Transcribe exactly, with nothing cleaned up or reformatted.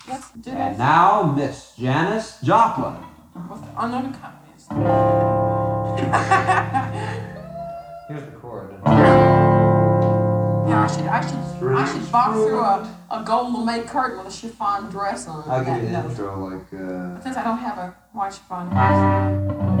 Let's do And that. now, Miss Janis Joplin. What's the unknown economist? Here's the chord. Yeah, I should, I should, I should box through a, a gold lame curtain with a chiffon dress on. I'll give that you an note. intro like. Uh... Since I don't have a white chiffon dress.